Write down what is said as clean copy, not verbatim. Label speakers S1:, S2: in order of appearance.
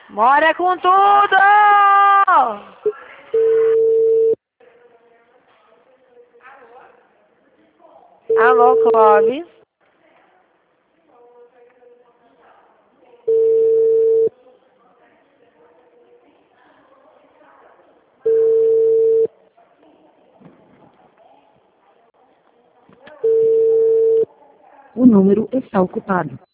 S1: Bora com tudo! Alô, Clóvis.
S2: O número está ocupado.